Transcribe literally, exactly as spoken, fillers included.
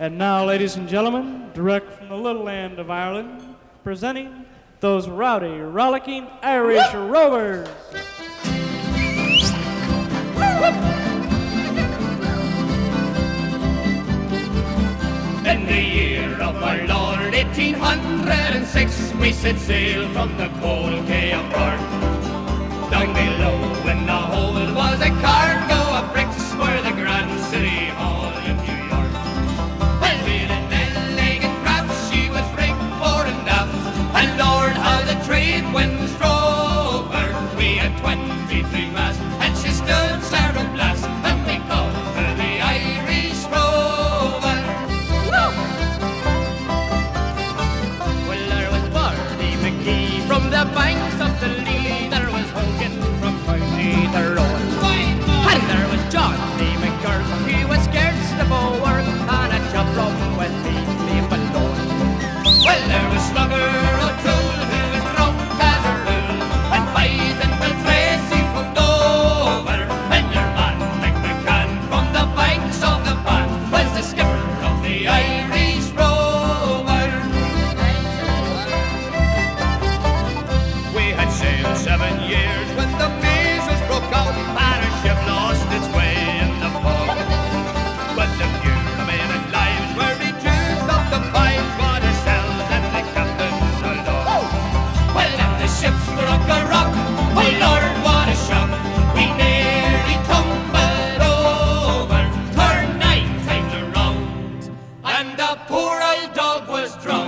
And now, ladies and gentlemen, direct from the little land of Ireland, presenting those rowdy, rollicking Irish rovers. In the year of our Lord eighteen hundred six, we set sail from the cold Quay of Cork. Down below in the hold was a cargo of bricks for the Grand City Hall in New York. Well, feeling elegant craft, she was rigged fore and aft, and Lord, how the trade winds drove her. We had twenty-three masts, and she stood starboard blast, and we called her the Irish Rover. Well, there was Barney McGee from the banks of the Lee, there was Hogan from County Tyrone, and there was Johnny McGurk, he was scared stiff of work, and a chap from Westmeath named Balone. Well, there was Slugger O'Toole, who was drunk as a rule, and Biden Bill Tracy from Dover, and your man McMahon from the banks of the Bann was the skipper of the Irish Rover. We had sailed seven years when the measles broke out, and our ship lost its way in the fog. But the few remaining lives were reduced up to five, but ourselves and the captain's alone. Well, then the ship struck a rock, oh Lord, what a shock! We nearly tumbled over, turned nine times around, and the poor old dog was drowned.